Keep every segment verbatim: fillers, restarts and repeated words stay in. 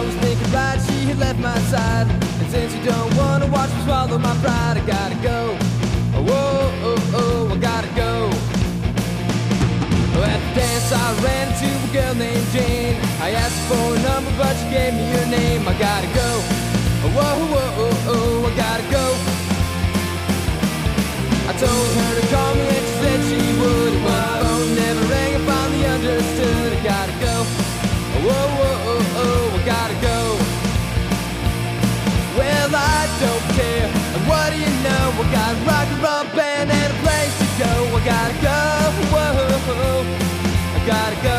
was thinking right, she had left my side. And since you don't wanna watch me swallow my pride, I gotta go. Oh, oh, oh, oh, I gotta go. At the dance I ran into a girl named Jane. I asked her for a number but she gave me her name. I gotta go. Oh, oh, oh, oh, oh, I gotta go. I told her to call me and she said she would. But the phone never rang, I finally understood. I gotta go. Oh, oh, oh, oh, oh, I gotta go. Well, I don't care. And what do you know? I got a rock and roll band and a place to go. I gotta go. Whoa, I gotta go.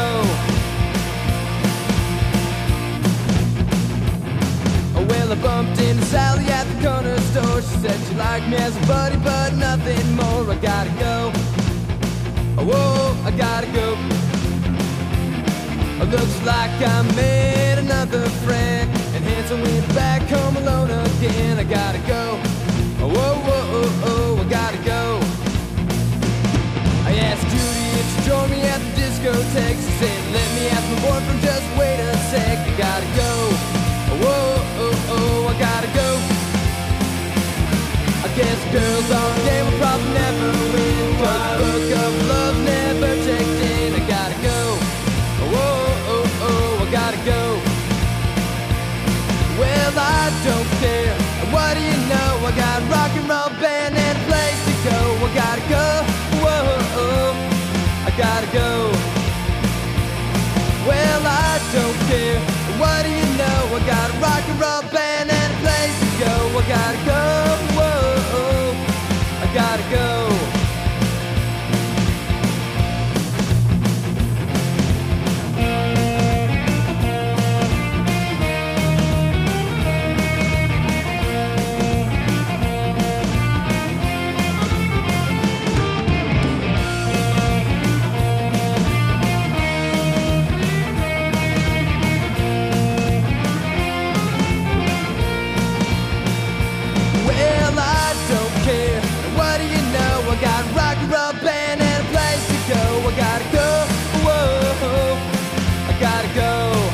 Oh, well, I bumped into Sally at the corner store. She said she liked me as a buddy, but nothing more. I gotta go. Oh, whoa, I gotta go. It looks like I made another friend, and hence I went back home alone again. I gotta go. Oh, oh, oh, oh, oh, I gotta go. I asked Judy if she joined me at the discotheque. She said, let me ask my boyfriend, just wait a sec. I gotta go. Oh, oh, oh, oh, I gotta go. I guess girls on the game will probably never win, 'cause the book of love never checked in. I gotta go. Oh, oh, oh, I gotta go. Well, I don't care. What do you know? I got a rock and roll band and a place to go. I gotta go. Whoa, I gotta go. Well, I don't care. What do you know? I got a rock and roll band and a place to go. I gotta go. Whoa, I gotta go. I got a rock and roll band and a place to go. I gotta go. Whoa, I gotta go.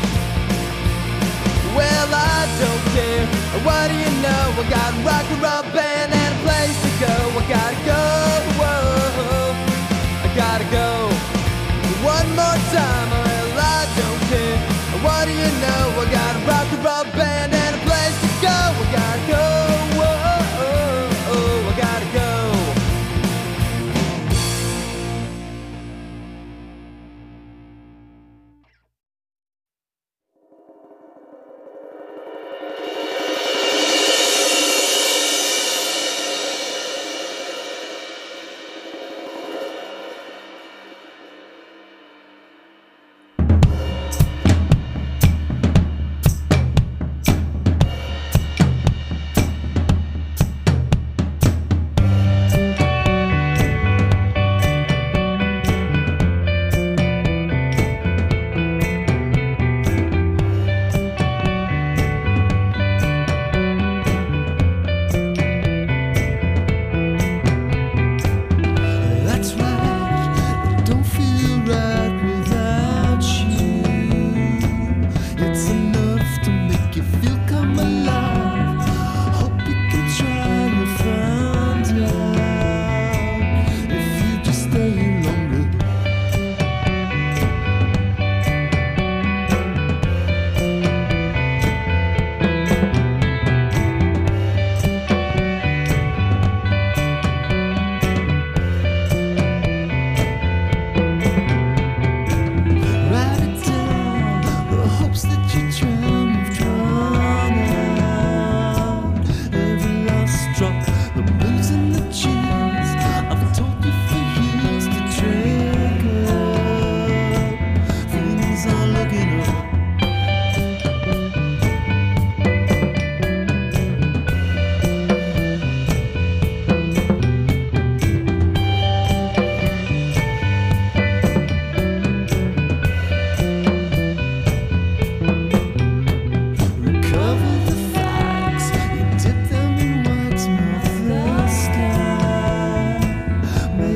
Well, I don't care. What do you know? I got a rock and roll band and a place to go. I gotta go. Whoa, I gotta go. One more time. Well, I don't care. What do you know? I got a rock and roll band and a place to go. I gotta go. Whoa, I gotta go.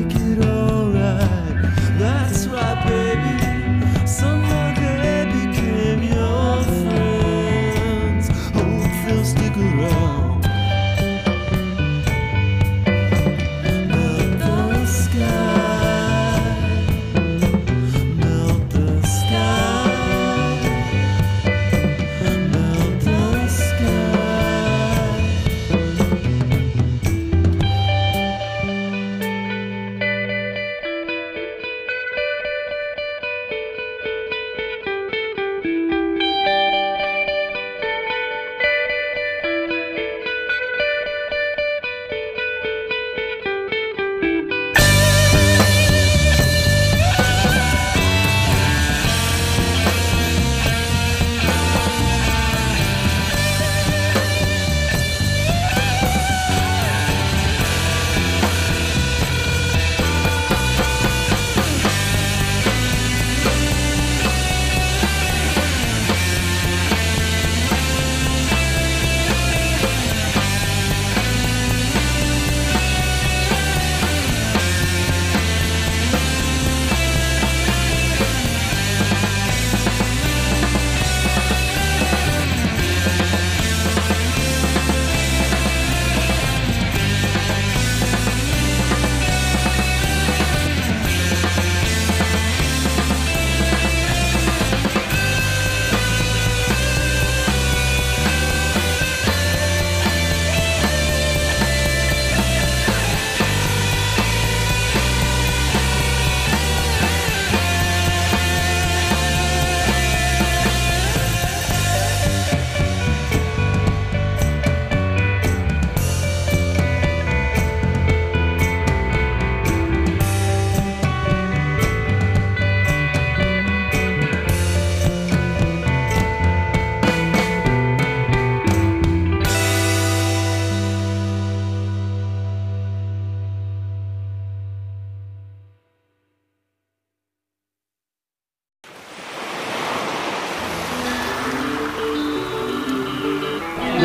That's right, baby. Somehow they became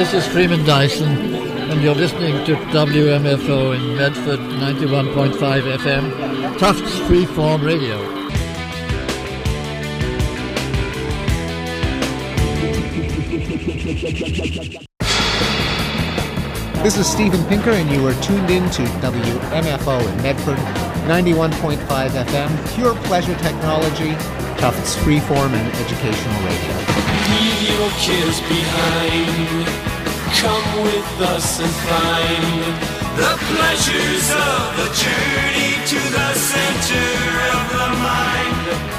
This is Freeman Dyson, and you're listening to W M F O in Medford, ninety-one point five F M, Tufts Freeform Radio. This is Steven Pinker, and you are tuned in to W M F O in Medford, ninety-one point five F M, pure pleasure technology, Tufts Freeform and educational radio. Leave your cares behind. Come with us and find the pleasures of the journey to the center of the mind.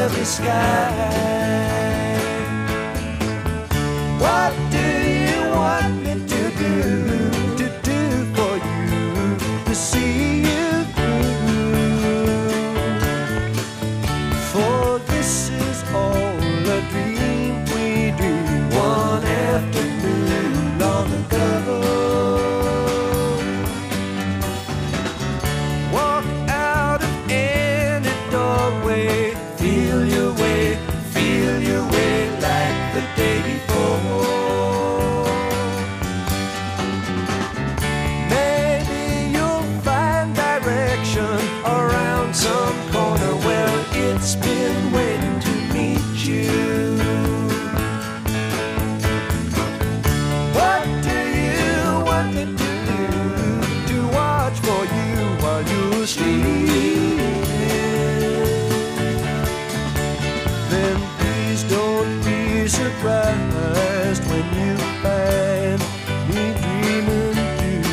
heavy sky. What do you want me to do, to do for you, to see you through? For this is all a dream we dreamed one afternoon long ago. Walk out of any doorway, feel your way, feel your way like the day before. Maybe you'll find direction around some corner where it's been waiting to meet you. What do you want me to do, to watch for you while you sleep? Then please don't be surprised when you find me dreaming too.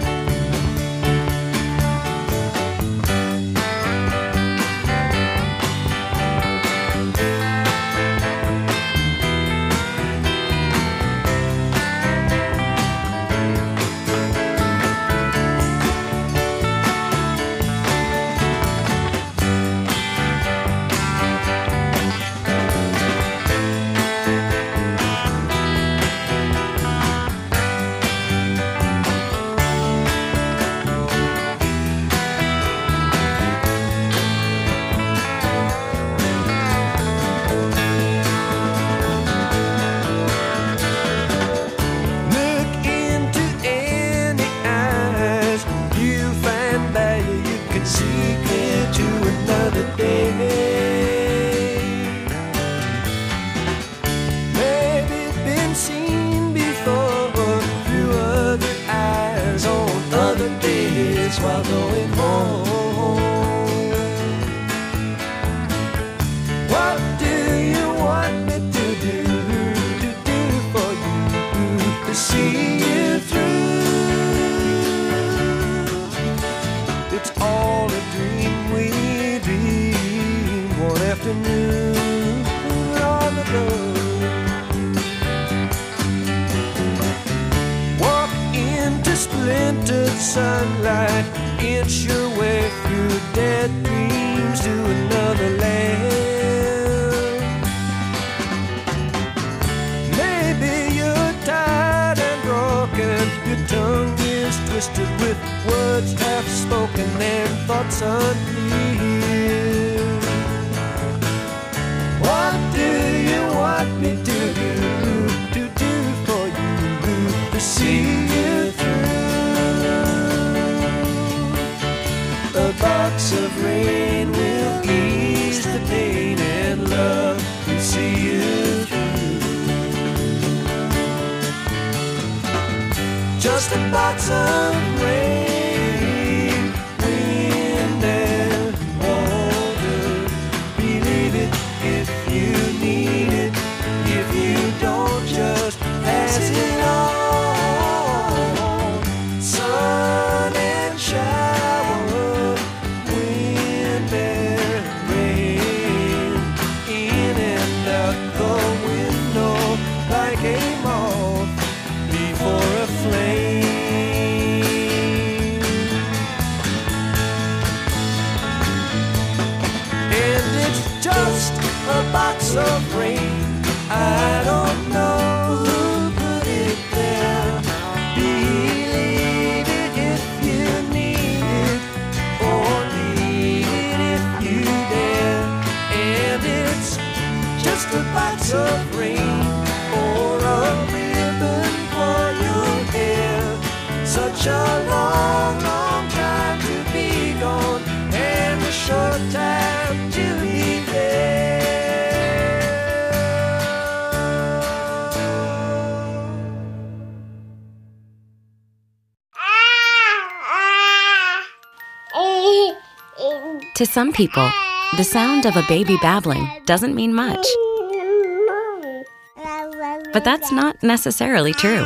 Look into any eyes, you find that you can see clear to another day. Maybe been seen before through other eyes on other days while going home. What do you want me to do, to do for you, to see you through? It's all a dream we dreamed one afternoon long ago. Walk into splintered sunlight, inch your way through dead dreams to another land. Maybe you're tired and broken, your tongue is twisted with words half spoken and thoughts unclear. What do you want me to do, to do for you, to see you through? A box of rain will ease the pain and love will see you through. Just a box of rain, wind and water. Believe it if you need it. If you don't, just pass it on. Sun and shower, wind and rain, in and out the window like a moth before a flame. And it's just a box of rain. I don't know who put it there. Believe it if you need it, or need it if you dare. And it's just a box of rain, or a ribbon for your hair. Such a long, long time to be gone, and a short time to be there. To some people, the sound of a baby babbling doesn't mean much. But that's not necessarily true.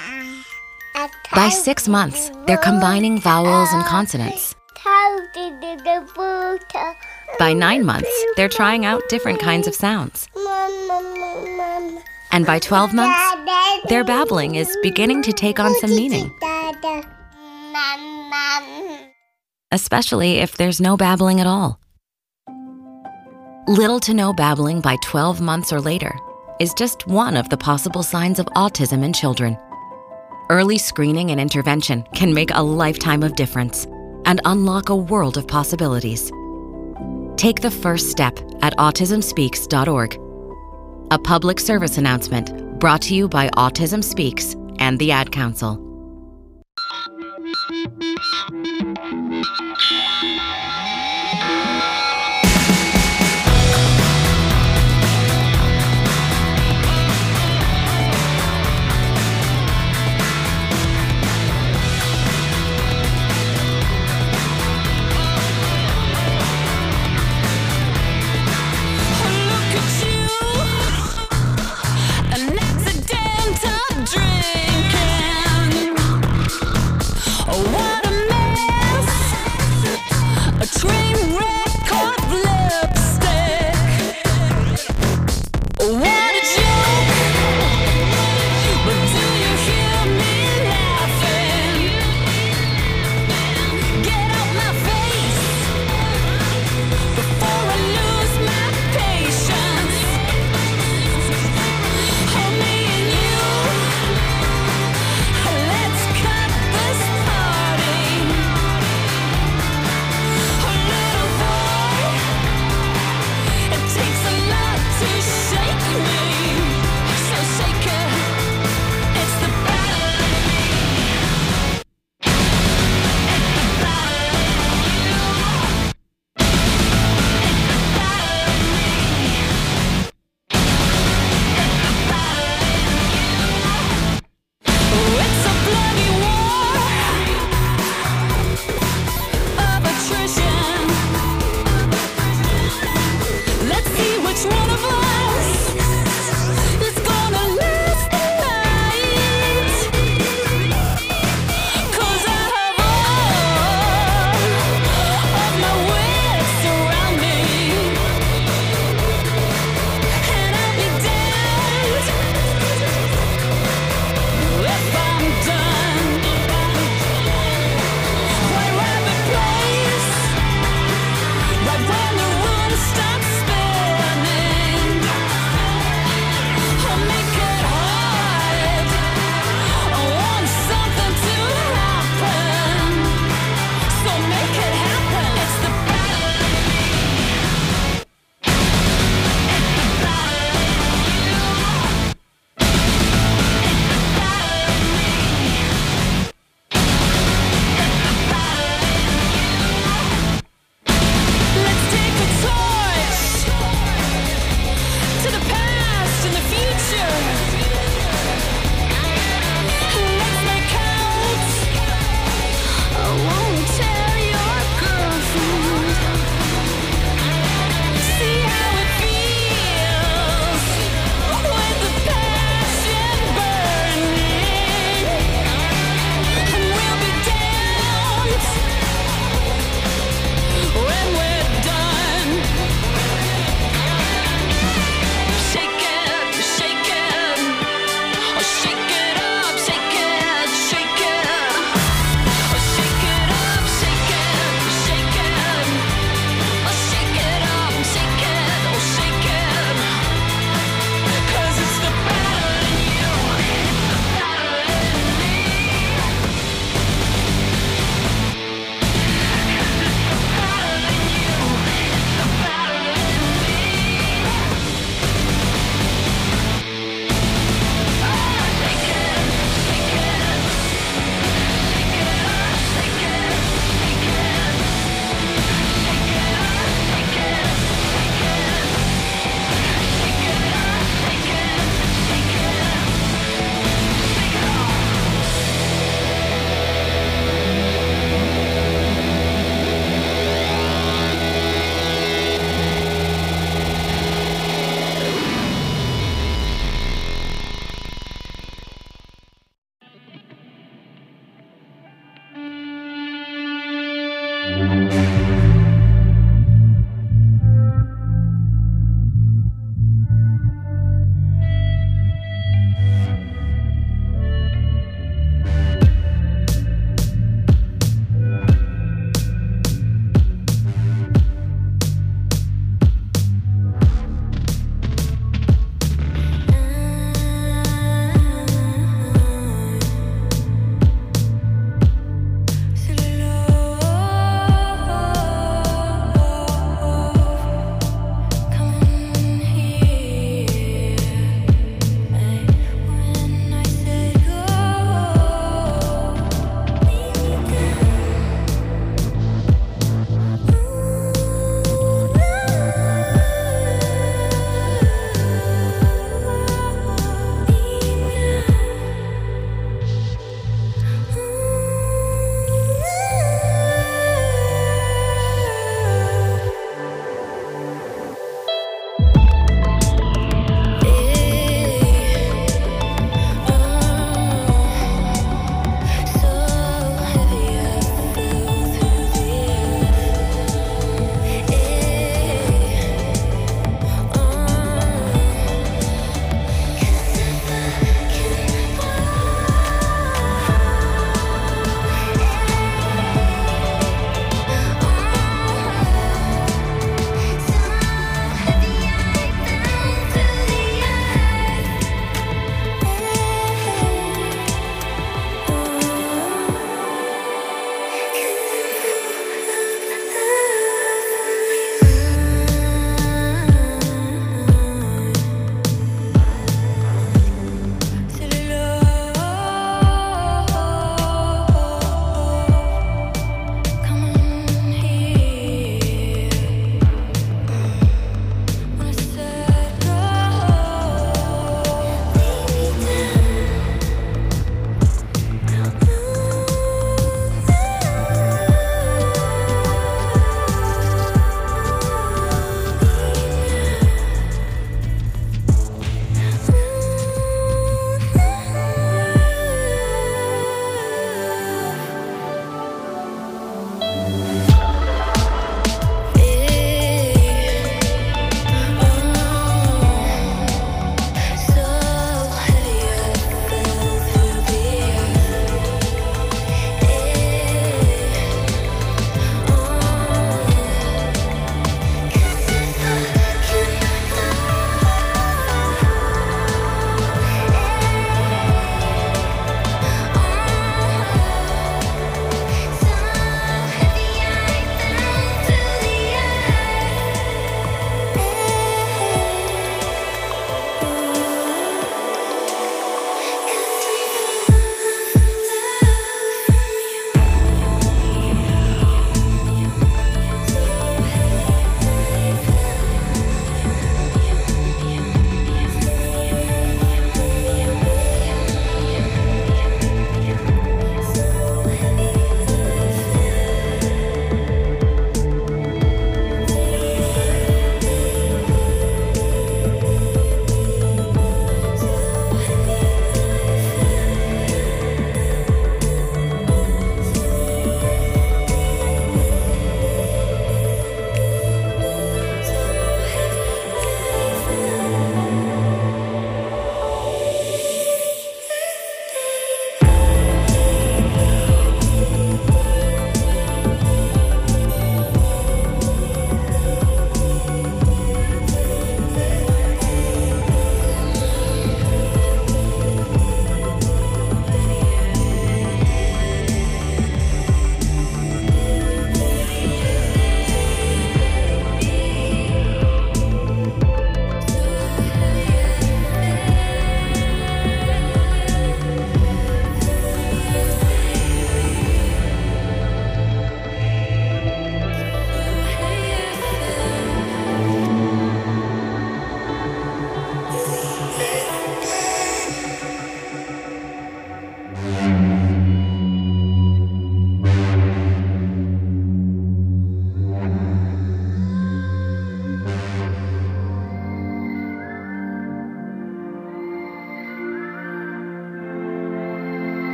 By six months, they're combining vowels and consonants. By nine months, they're trying out different kinds of sounds. And by twelve months, their babbling is beginning to take on some meaning. Especially if there's no babbling at all. Little to no babbling by twelve months or later is just one of the possible signs of autism in children. Early screening and intervention can make a lifetime of difference and unlock a world of possibilities. Take the first step at autism speaks dot org. A public service announcement brought to you by Autism Speaks and the Ad Council. An accidental drinking.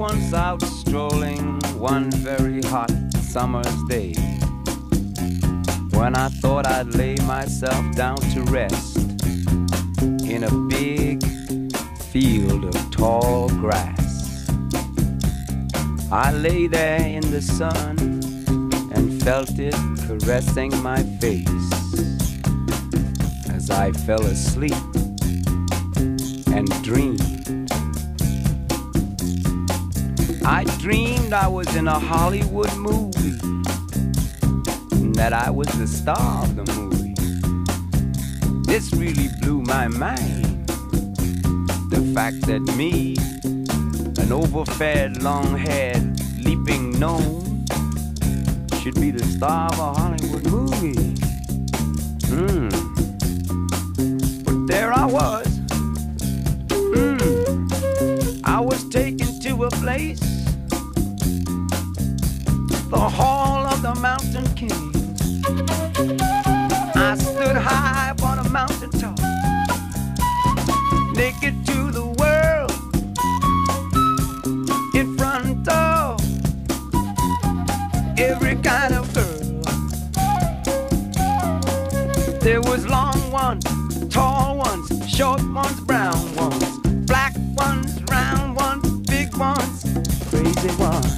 once out strolling one very hot summer's day, when I thought I'd lay myself down to rest in a big field of tall grass. I lay there in the sun and felt it caressing my face as I fell asleep and dreamed. I dreamed I was in a Hollywood movie, and that I was the star of the movie. This really blew my mind, the fact that me, an overfed, long-haired, leaping gnome, should be the star of a Hollywood movie. Hmm. But there I was. Hmm. I was taken to a place, the Hall of the Mountain King. I stood high upon a mountain top, naked to the world, in front of every kind of girl. There was long ones, tall ones, short ones, brown ones, black ones, round ones, big ones, crazy ones.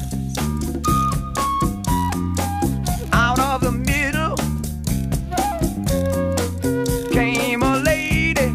Out of the middle came a lady.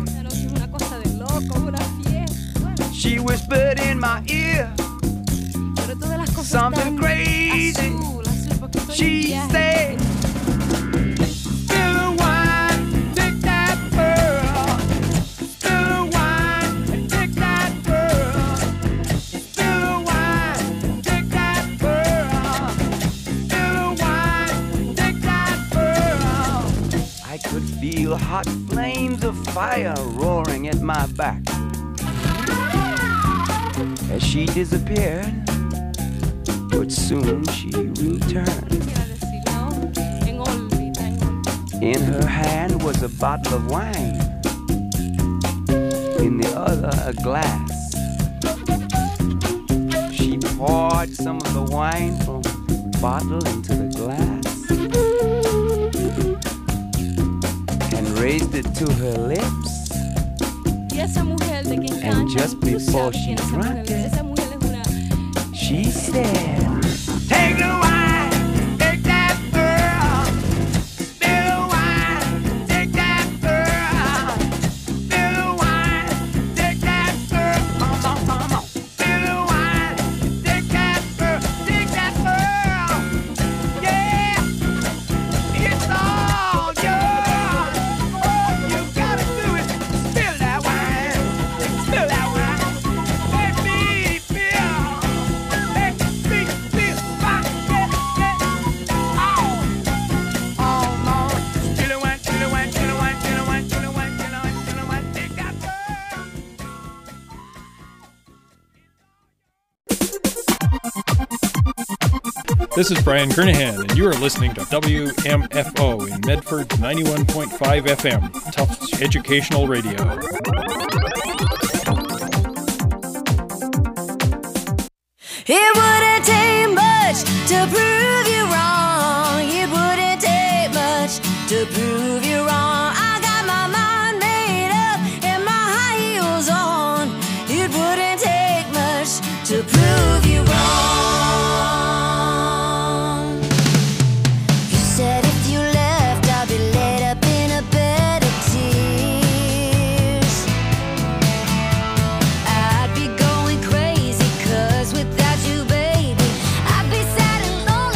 She whispered in my ear something crazy. She said, spill the wine, take that pearl. Spill the wine and take that pearl. Spill the wine, take that pearl. Spill the wine, take that pearl. I could feel hot flames of fire roaring at my back as she disappeared, but soon she returned. In her hand was a bottle of wine, in the other a glass. She poured some of the wine from the bottle into the glass and raised it to her lips. And just before she drank it, she said, take the wine, take that pearl. Spill the wine, take that pearl. Spill the wine, take that pearl. Come on, come on. Spill the wine, take that pearl, take that pearl. Yeah, it's all yours. You gotta do it. Spill that wine, spill that wine. Let me feel. Let me feel. Oh, oh, no. Spill the wine, spill the wine, spill the wine, spill the wine, spill the wine, spill the wine, spill the wine. Take that pearl. This is Brian Kernahan, and you are listening to W M F O in Medford ninety-one point five F M, Tufts Educational Radio. It wouldn't take much to prove you wrong. It wouldn't take much to prove you wrong. I got my mind made up and my high heels on. It wouldn't take much to prove you wrong. You said if you left, I'd be laid up in a bed of tears. I'd be going crazy, 'cause without you, baby, I'd be sad and lonely.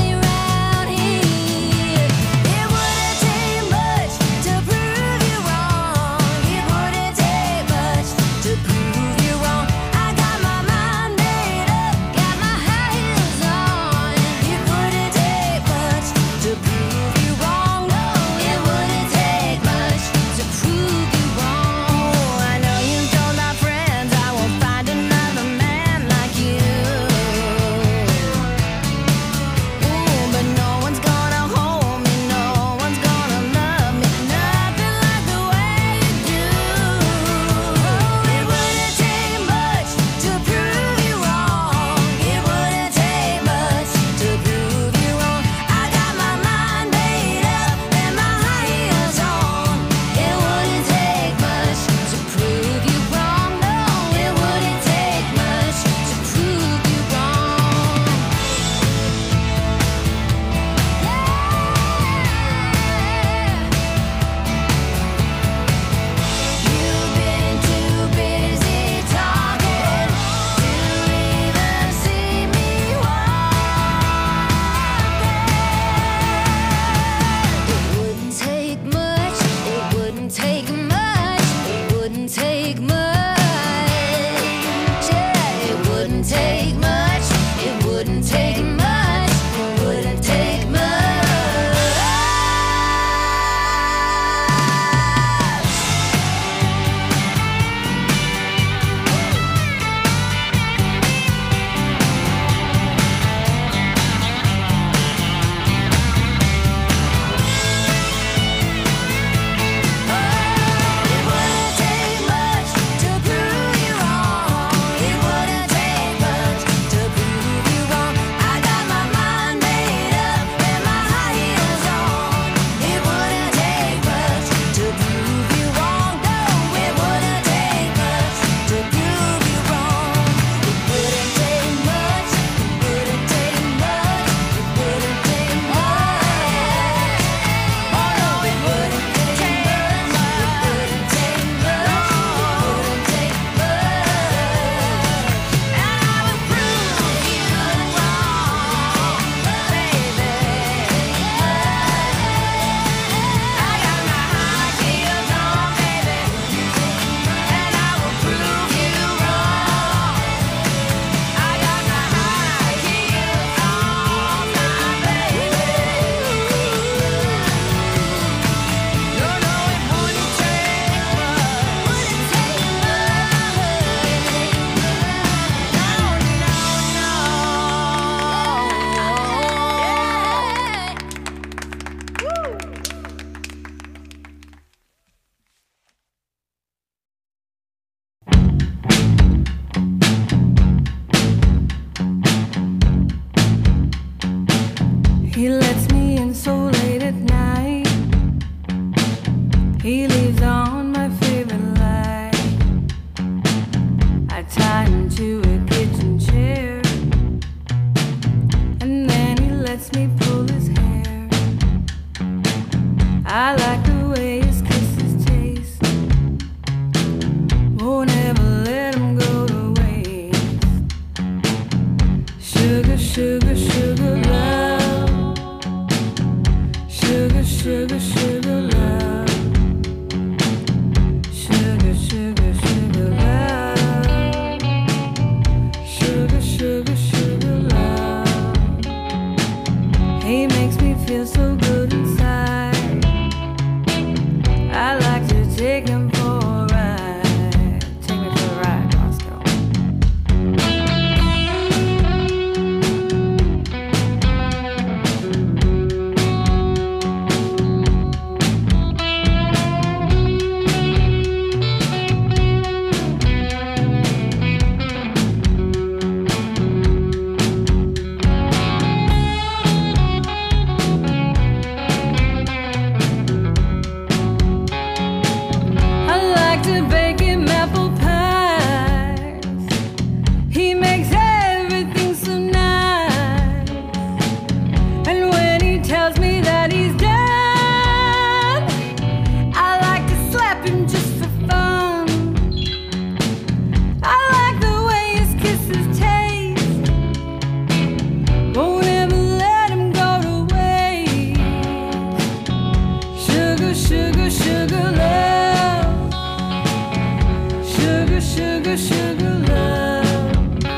Sugar, sugar, sugar love.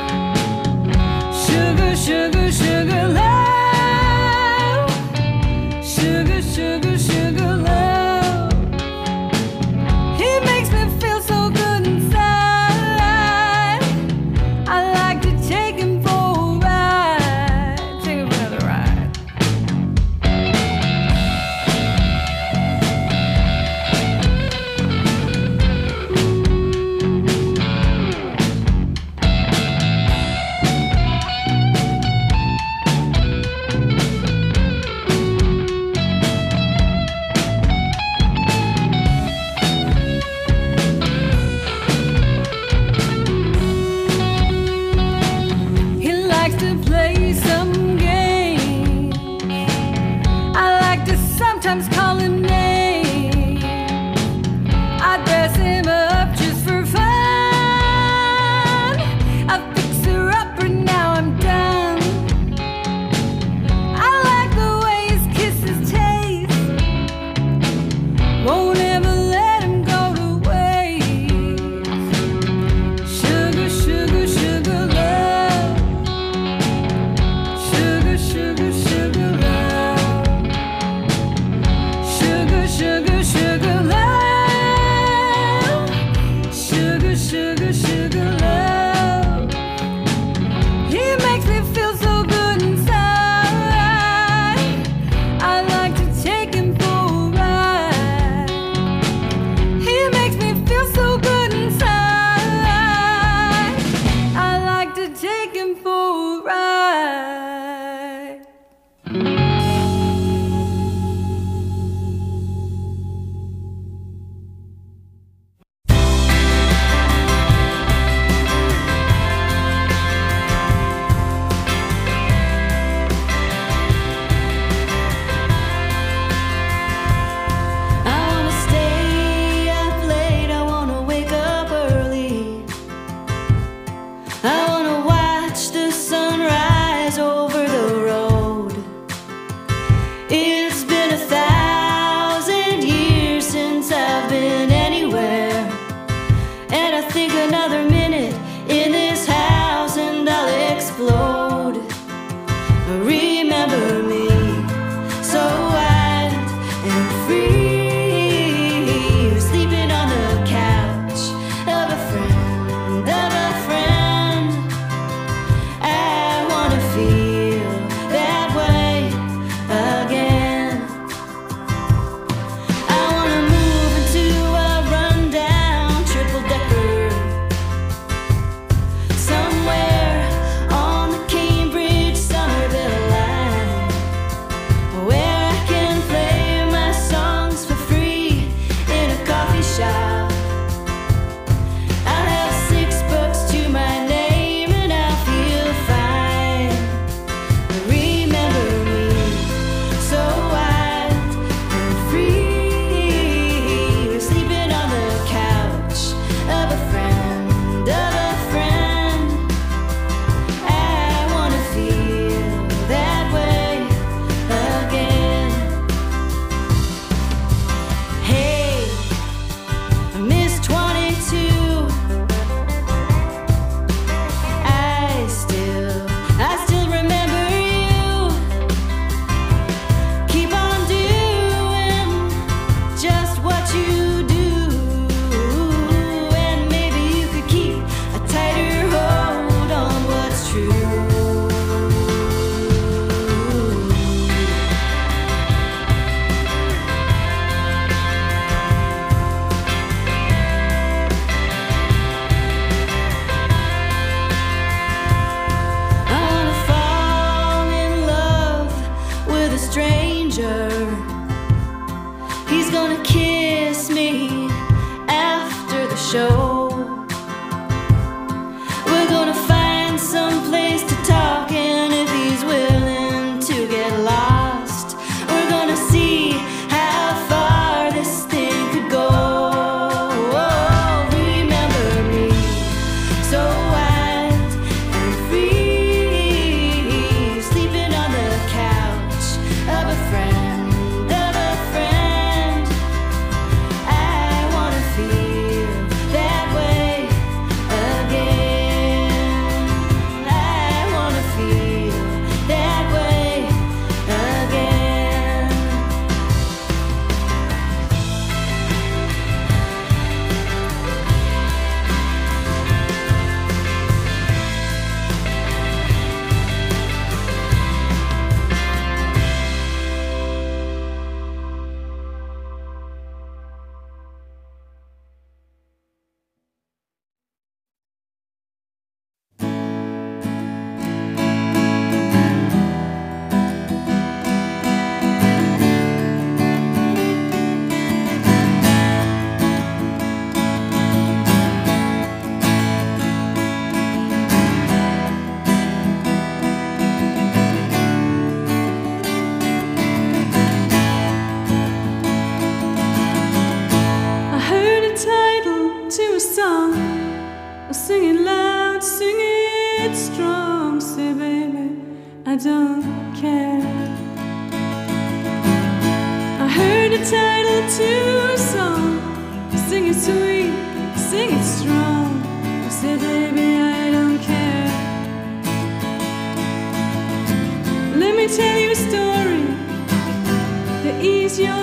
Sugar, sugar, sugar love. Sugar, sugar, sugar love. He makes me feel so good inside. I like to take him for a ride. Take him for another ride. He likes to play some games. I like to sometimes call him names. I dress him up just for fun. I fix her up and now I'm done. I like the way his kisses taste. Won't ever let him go to waste. Sugar, sugar, sugar love. Sugar, sugar, sugar love. Sugar, sugar, sugar love. Sugar, sugar, sugar love. He makes me feel so good inside. I like to take him for a ride. He makes me feel so good inside. I like to take him for a ride. I wanna stay up late, I wanna wake up early. I wanna watch the sunrise over the road. It's been a thousand years since I've been anywhere, and I think another minute in this house and I'll explode. Remember me, so wild and free, sleeping on the couch of a friend, of a friend. I wanna feel that way again. I wanna move into a rundown triple decker somewhere on the Cambridge Somerville line, where I can play my songs for free in a coffee shop. I'll have six books to my name and I'll feel fine. Remember me, so wild and free, sleeping on the couch of a friend, of a friend. I wanna feel that way again. Hey, Miss twenty-two, I still, I still remember you. Keep on doing just what you do, and maybe you could keep a tighter hold on what's true. I wanna fall in love with a stranger. He's gonna kiss me after the show. We're gonna find some place to talk, and if he's willing to get lost, we're gonna see how far this thing could go. Remember me, so wild and free, sleeping on the couch of a friend, of a friend. I wanna feel that Sing it loud, sing it strong. Say, baby, I don't care. I heard the title to a song. Sing it sweet, sing it strong. Say, baby, I don't care. Let me tell you a story to ease your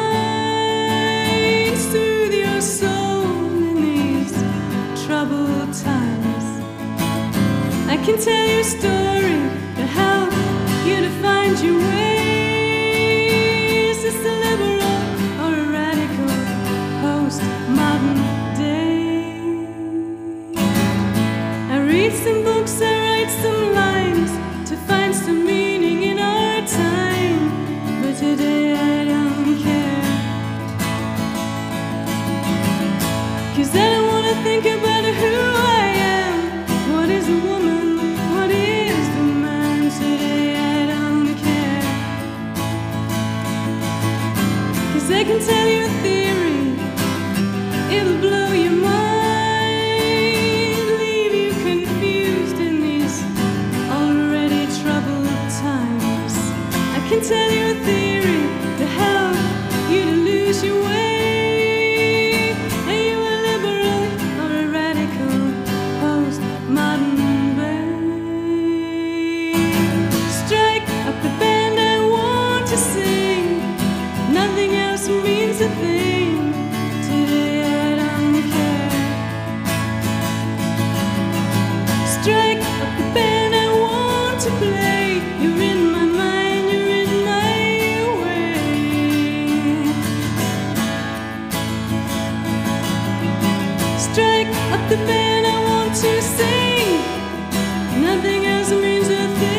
mind, soothe your soul in these troubled times. I can tell you a story to help you to find your ways. It's a liberal or a radical post-modern day. I read some books, I write some lines to find some meaning in our time. But today I don't care, 'cause I don't wanna think about who I am. What is a woman? What is the man? Today I don't care, 'cause I can tell you a theory. It'll blow your mind, leave you confused in these already troubled times. I can tell you a theory to help you to lose your way. Are you a liberal or a radical post-modern babe? Strike up the band I want to sing. Nothing else means a thing. Today I don't care. Strike up the band I want to play. You're in my mind, you're in my way. Strike up the band I want to sing. Nothing else means a thing.